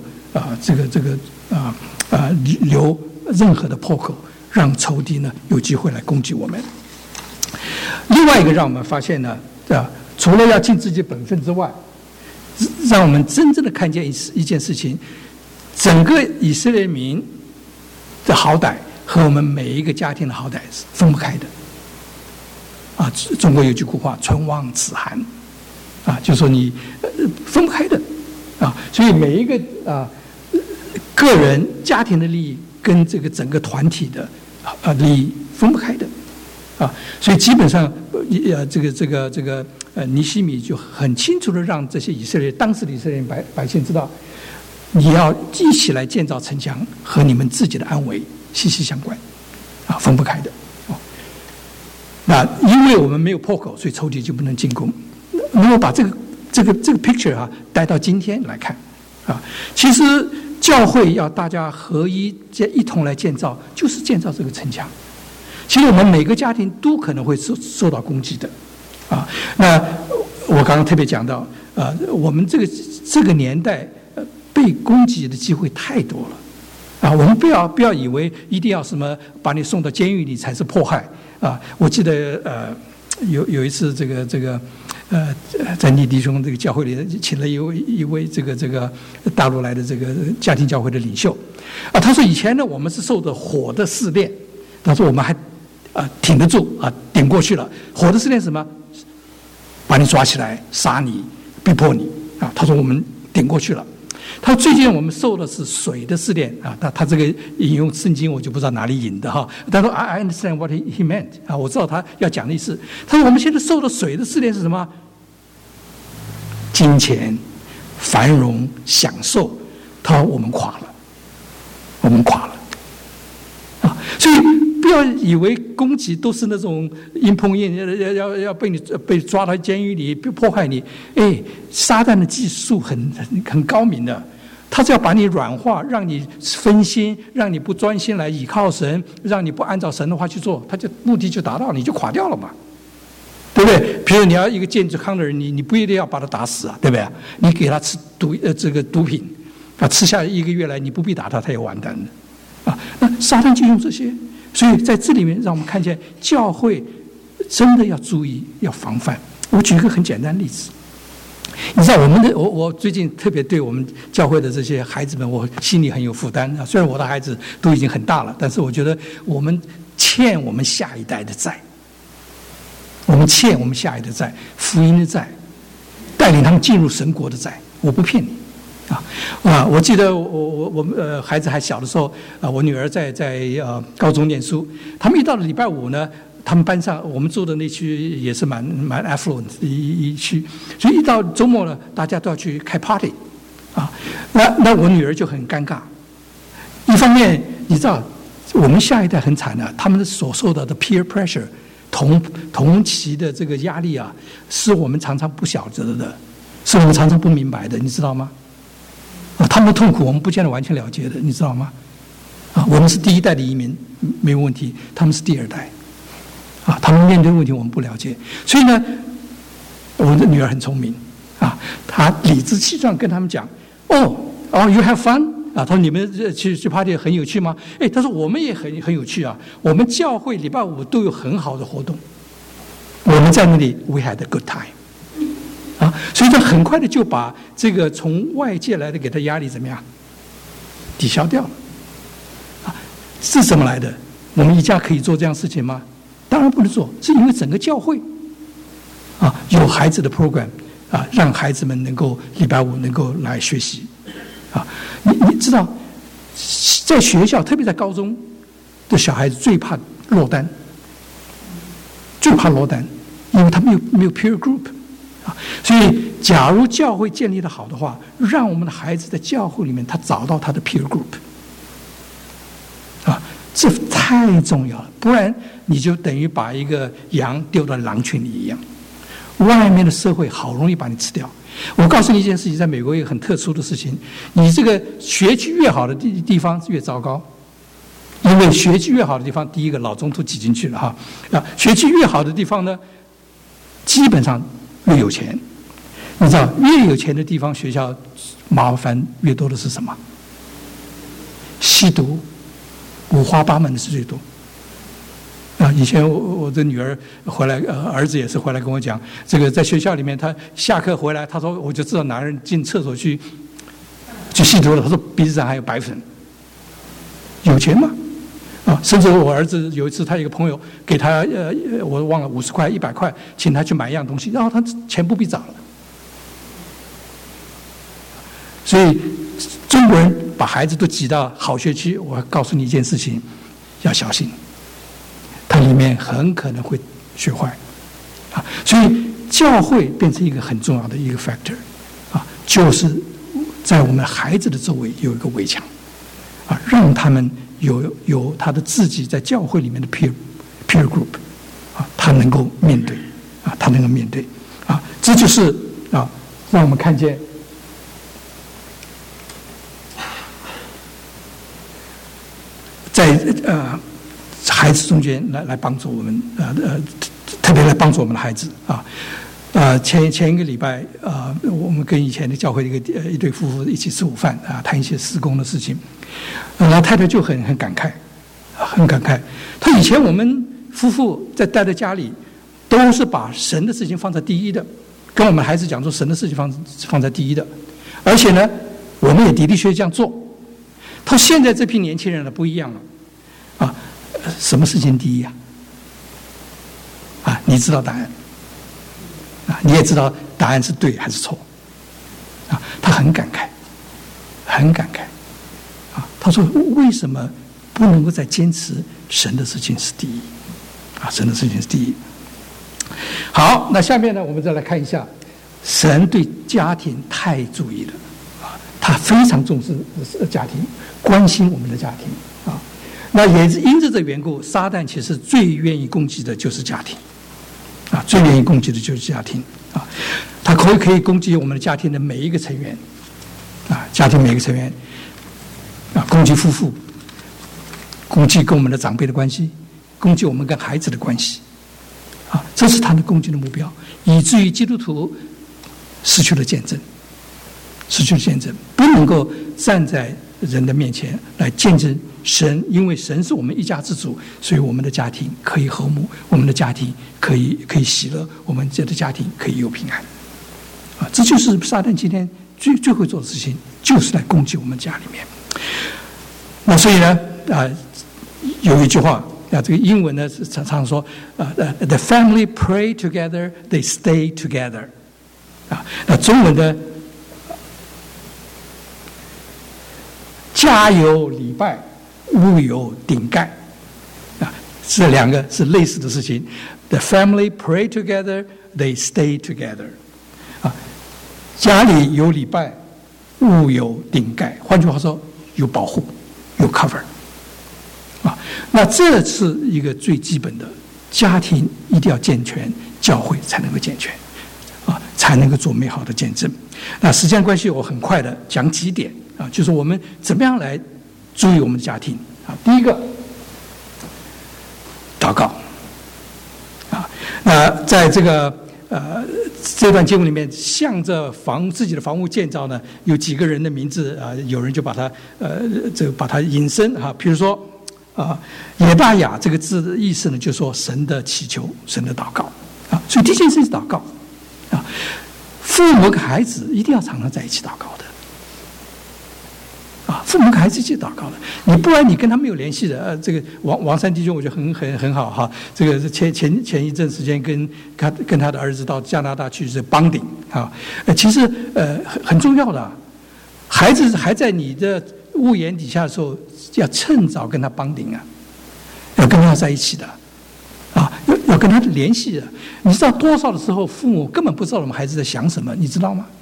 留任何的破口，让仇敌呢有机会来攻击我们。另外一个让我们发现呢，除了要尽自己本分之外，让我们真正的看见一件事情，整个以色列民的好歹和我们每一个家庭的好歹是分不开的。啊，中国有句古话"唇亡齿寒"，啊，就说你分不开的，啊，所以每一个个人家庭的利益跟这个整个团体的利益分不开的，啊，所以基本上尼希米就很清楚的让这些当时的以色列百姓知道，你要一起来建造城墙，和你们自己的安危息息相关，啊，分不开的。那因为我们没有破口，所以仇敌就不能进攻。如果把这个 picture 带到今天来看啊，其实教会要大家合一同来建造，就是建造这个城墙。其实我们每个家庭都可能会受到攻击的啊。那我刚刚特别讲到我们这个年代被攻击的机会太多了啊。我们不要以为一定要什么把你送到监狱里才是迫害。啊，我记得有一次在尼弟兄这个教会里请了一位这个大陆来的这个家庭教会的领袖啊，他说以前呢我们是受着火的试炼，他说我们还挺得住啊，顶过去了。火的试炼是什么？把你抓起来杀你，逼迫你啊。他说我们顶过去了。他最近我们受的是水的试炼啊，他这个引用圣经我就不知道哪里引的哈。他说 I understand what he meant 啊，我知道他要讲的意思。他说我们现在受的水的试炼是什么？金钱、繁荣、享受。他说我们垮了啊！所以不要以为攻击都是那种硬碰硬，要被抓到监狱里迫害你。哎，撒旦的技术很高明的。他是要把你软化，让你分心，让你不专心来倚靠神，让你不按照神的话去做，他就目的就达到，你就垮掉了嘛，对不对？比如你要一个健康的人，你不一定要把他打死啊，对不对？你给他吃毒品啊，吃下1个月来，你不必打他，他也完蛋了啊。那撒旦就用这些，所以在这里面让我们看见教会真的要注意，要防范。我举一个很简单的例子。你知道我最近特别对我们教会的这些孩子们，我心里很有负担啊。虽然我的孩子都已经很大了，但是我觉得我们欠我们下一代的债，我们欠我们下一代的债，福音的债，带领他们进入神国的债。我不骗你我记得我孩子还小的时候我女儿在高中念书，他们一到了礼拜五呢。他们班上，我们住的那区也是蛮 affluent 一区，所以一到周末呢，大家都要去开 party， 啊，那我女儿就很尴尬。一方面，你知道，我们下一代很惨的，他们所受到的 peer pressure 同期的这个压力啊，是我们常常不晓得的，是我们常常不明白的，你知道吗？他们的痛苦我们不见得完全了解的，你知道吗？啊，我们是第1代的移民没有问题，他们是第2代。啊，他们面对问题我们不了解，所以呢，我的女儿很聪明啊，她理直气壮跟他们讲，you have fun 啊，她说你们去 party 很有趣吗？哎，她说我们也很有趣啊，我们教会礼拜五都有很好的活动，我们在那里 we had a good time 所以他很快的就把这个从外界来的给他压力怎么样抵消掉了。是怎么来的？我们一家可以做这样事情吗？当然不能做，是因为整个教会有孩子的 program 让孩子们能够礼拜五能够来学习你知道，在学校，特别在高中的小孩子最怕落单，因为他没有 peer group 所以假如教会建立的好的话，让我们的孩子在教会里面他找到他的 peer group这太重要了，不然你就等于把一个羊丢到狼群里一样，外面的社会好容易把你吃掉。我告诉你一件事情，在美国一个很特殊的事情，你这个学区越好的地方越糟糕，因为学区越好的地方，第一个老中都挤进去了学区越好的地方呢，基本上越有钱。你知道，越有钱的地方，学校麻烦越多的是什么？吸毒，五花八门的是最多。以前我的女儿回来，儿子也是回来跟我讲，这个在学校里面，他下课回来，他说我就知道哪人进厕所去吸毒了。他说鼻子上还有白粉，有钱吗？甚至我儿子有一次，他一个朋友给他我忘了50块100块，请他去买一样东西，然后他钱不必找了。所以中国人把孩子都挤到好学区，我告诉你一件事情，要小心。它里面很可能会学坏所以教会变成一个很重要的一个 factor 就是在我们孩子的周围有一个围墙让他们有他的自己在教会里面的 peer group 他能够面对这就是让我们看见在孩子中间来帮助我们特别来帮助我们的孩子前一个礼拜我们跟以前的教会的一对夫妇一起吃午饭谈一些事工的事情，然后太太就很感慨，他以前我们夫妇在待在家里都是把神的事情放在第一的，跟我们孩子讲说神的事情放在第一的，而且呢我们也的确这样做。他现在这批年轻人呢不一样了什么事情第一你知道答案你也知道答案是对还是错他很感慨他说为什么不能够再坚持神的事情是第一神的事情是第一。好，那下面呢我们再来看一下，神对家庭太注意了他非常重视家庭，关心我们的家庭那也是因着这缘故，撒旦其实最愿意攻击的就是家庭最愿意攻击的就是家庭他可以攻击我们的家庭的每一个成员家庭每一个成员攻击夫妇，攻击跟我们的长辈的关系，攻击我们跟孩子的关系这是他的攻击的目标，以至于基督徒失去了见证，不能够站在人的面前来见证神，因为神是我们一家之主，所以我们的家庭可以和睦，我们的家庭可以喜乐，我们这的家庭可以有平安这就是撒旦今天最会做的事情，就是来攻击我们家里面。那所以呢有一句话这个英文呢常说the family pray together, they stay together 那中文的家有礼拜，屋有顶盖这两个是类似的事情。 The family pray together, they stay together 家里有礼拜，屋有顶盖，换句话说有保护，有 cover 那这是一个最基本的，家庭一定要健全，教会才能够健全才能够做美好的见证。那时间关系，我很快的讲几点就是我们怎么样来注意我们的家庭第一个，祷告那在这个这段经文里面，向着自己的房屋建造呢，有几个人的名字有人就把它把它引申比如说耶大雅这个字的意思呢，就是说神的祈求，神的祷告所以第一件事是祷告父母跟孩子一定要常常在一起祷告的。父母跟孩子一起祷告的，你不然你跟他没有联系的。这个王山弟兄我觉得很好哈。这个是前一阵时间跟他的儿子到加拿大去是帮顶啊。其实很重要的，孩子还在你的屋檐底下的时候，要趁早跟他帮顶啊，要跟他在一起的啊，要跟他联系的。你知道多少的时候，父母根本不知道我们孩子在想什么，你知道吗？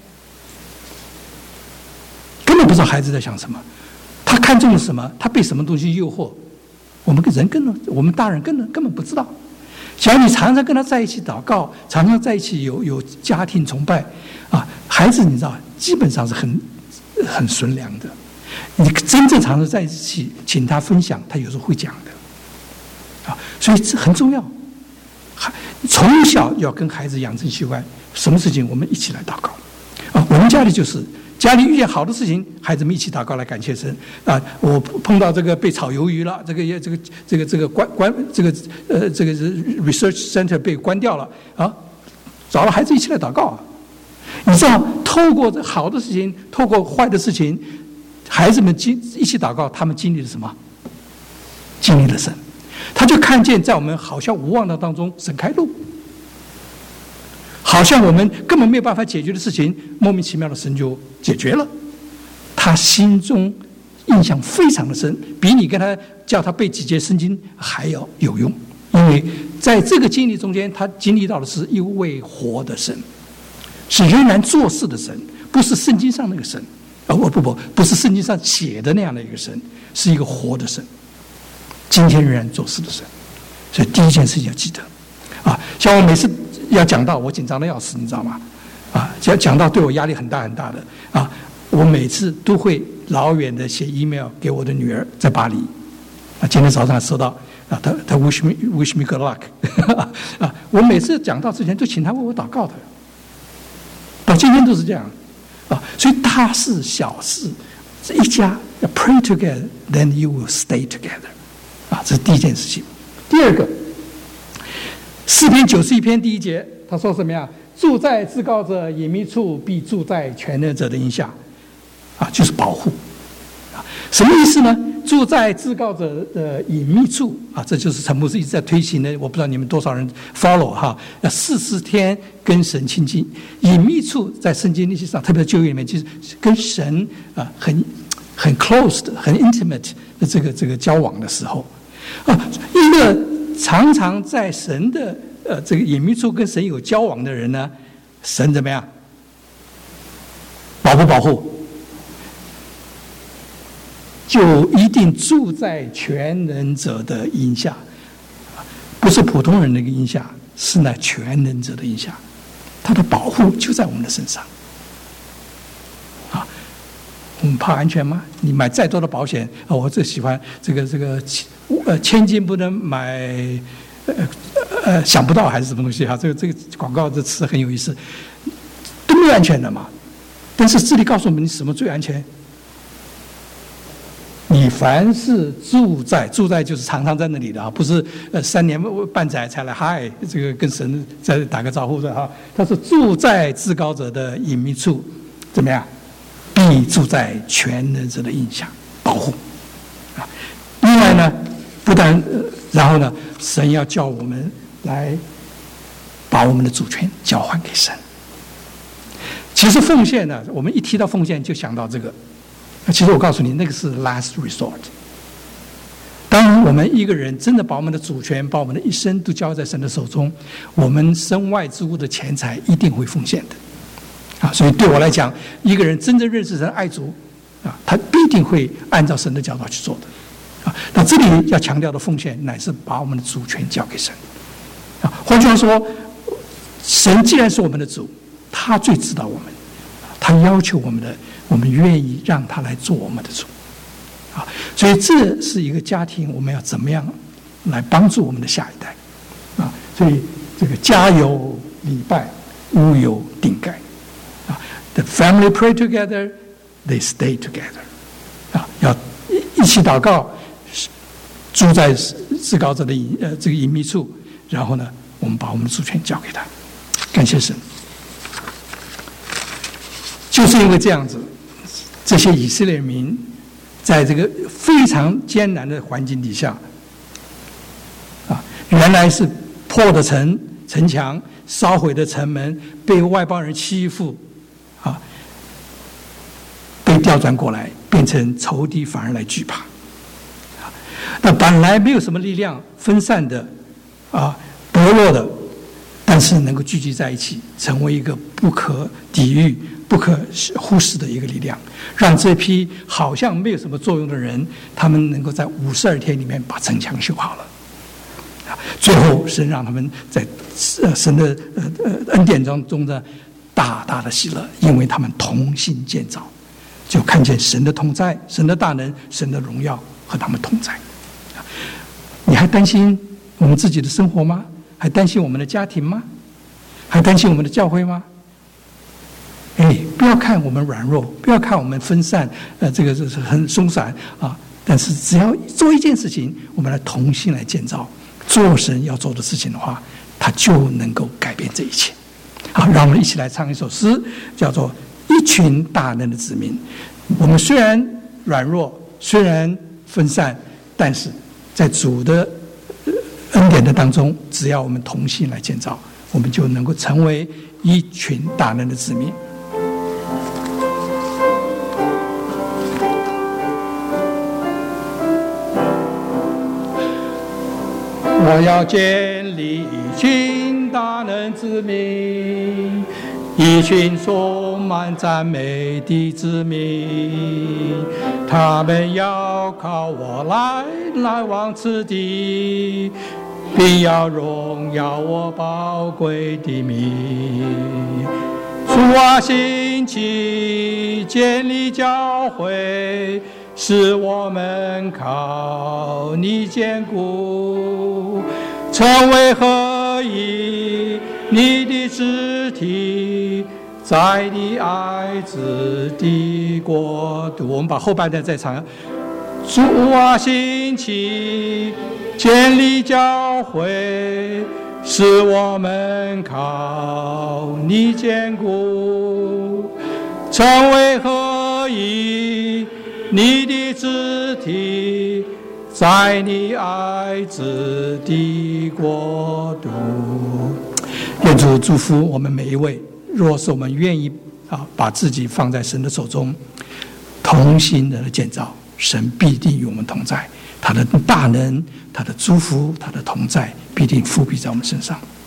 根本不知道孩子在想什么。他看中了什么？他被什么东西诱惑？我们我们大人根本不知道。假如你常常跟他在一起祷告，常常在一起有家庭崇拜啊，孩子你知道基本上是很顺良的。你真正常常在一起，请他分享，他有时候会讲的啊，所以这很重要。从小要跟孩子养成习惯，什么事情我们一起来祷告啊。我们家里就是。家里遇见好的事情，孩子们一起祷告来感谢神啊！我碰到这个被炒鱿鱼了，这个research center 被关掉了啊，找了孩子一起来祷告啊！你知道，透过好的事情，透过坏的事情，孩子们一起祷告，他们经历了什么？经历了神，他就看见在我们好像无望的当中，神开路。好像我们根本没有办法解决的事情，莫名其妙的神就解决了。他心中印象非常的深，比你跟他叫他背几节圣经还要有用。因为在这个经历中间，他经历到的是一位活的神，是仍然做事的神，不是圣经上那个神，不是圣经上写的那样的一个神，是一个活的神，今天仍然做事的神。所以第一件事情要记得啊，像我每次要讲到，我紧张的要死，你知道吗？啊，讲到对我压力很大的啊，我每次都会老远的写 email 给我的女儿，在巴黎啊，今天早上收到啊，他 wish me good luck 啊，我每次讲到之前都请他为我祷告的，到今天都是这样啊，所以大事小事一家要 pray together, then you will stay together 啊，这是第一件事情。第二个。诗篇91篇第1节，他说什么呀？住在至高者隐秘处，必住在全能者的荫下，啊，就是保护，啊，什么意思呢？住在至高者的隐秘处，啊，这就是陈牧师一直在推行的。我不知道你们多少人 follow 哈，要40天跟神亲近。隐秘处在圣经历史上，特别在旧约里面，就是跟神啊很 close 的、很 intimate 的这个交往的时候，啊，一个。常常在神的这个隐秘处跟神有交往的人呢，神怎么样？保护，就一定住在全能者的荫下，不是普通人的一个荫下，是那全能者的荫下，他的保护就在我们的身上。啊，我们怕安全吗？你买再多的保险啊，我最喜欢这个。千金不能买，想不到还是什么东西哈？这个广告这词很有意思，都没有安全的嘛。但是这里告诉我们，你什么最安全？你凡是住在就是常常在那里的啊，不是3年半载才来嗨，这个跟神再打个招呼的哈。他是住在至高者的隐秘处，怎么样？必住在全能者的荫下，保护啊。另外呢？不但然后呢，神要叫我们来把我们的主权交还给神。其实奉献呢，我们一提到奉献就想到这个。其实我告诉你，那个是 last resort。当我们一个人真的把我们的主权、把我们的一生都交在神的手中，我们身外之物的钱财一定会奉献的。啊，所以对我来讲，一个人真正认识神、爱主啊，他必定会按照神的教导去做的。啊，那这里要强调的奉献，乃是把我们的主权交给神。啊，换句话说，神既然是我们的主，他最知道我们，他要求我们愿意让他来做我们的主。啊，所以这是一个家庭，我们要怎么样来帮助我们的下一代？啊，所以这个家有礼拜，屋有顶盖。啊 ，the family pray together, they stay together。啊，要一起祷告。住在至高者的这个隐秘处，然后呢，我们把我们的主权交给他，感谢神。 就是因为这样子，这些以色列民在这个非常艰难的环境底下，原来是破的城墙、烧毁的城门，被外邦人欺负，被调转过来，变成仇敌反而来惧怕。那本来没有什么力量，分散的，薄弱的，但是能够聚集在一起，成为一个不可抵御、不可忽视的一个力量，让这批好像没有什么作用的人，他们能够在52天里面把城墙修好了。最后，神让他们在神的恩典中的大大的喜乐，因为他们同心建造，就看见神的同在、神的大能、神的荣耀和他们同在。你还担心我们自己的生活吗？还担心我们的家庭吗？还担心我们的教会吗？不要看我们软弱，不要看我们分散，这个是很松散啊。但是只要做一件事情，我们来同心来建造，做神要做的事情的话，他就能够改变这一切。好，让我们一起来唱一首诗，叫做《一群大能的子民》。我们虽然软弱，虽然分散，但是在主的恩典的当中，只要我们同心来建造，我们就能够成为一群大能的子民。我要建立一群大能子民，一群充满赞美的子民，他们要靠我来往此地，并要荣耀我宝贵的名。主啊，兴起建立教会，使我们靠你坚固，成为合一，你的肢体，在你爱子的国度。我们把后半段再唱。主啊，兴起建立教会，使我们靠你坚固，成为合一，你的肢体，在你爱子的国度。愿主祝福我们每一位，若是我们愿意把自己放在神的手中，同心的建造，神必定与我们同在，他的大能、他的祝福、他的同在必定复辟在我们身上。